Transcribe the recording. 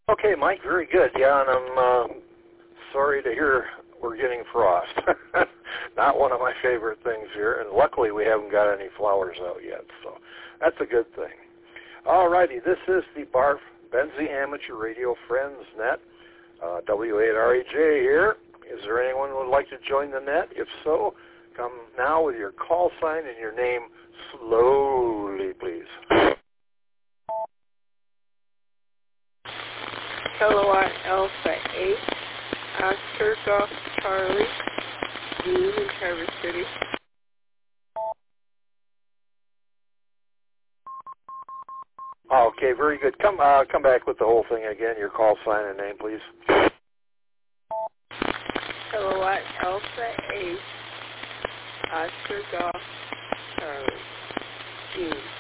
Okay, Mike, very good. Yeah, and I'm sorry to hear we're getting frost. Not one of my favorite things here, and luckily we haven't got any flowers out yet, so that's a good thing. All righty, this is the Barf Benzie Amateur Radio Friends Net, W8RAJ here. Is there anyone who would like to join the net? If so, come now with your call sign and your name slowly, please. Kilowatt Alpha 8, Oscar Golf Charlie, Dean in Traverse City. Okay, very good. Come back with the whole thing again. Your call sign and name, please. Kilowatt Alpha 8, Oscar Golf Charlie, Dean.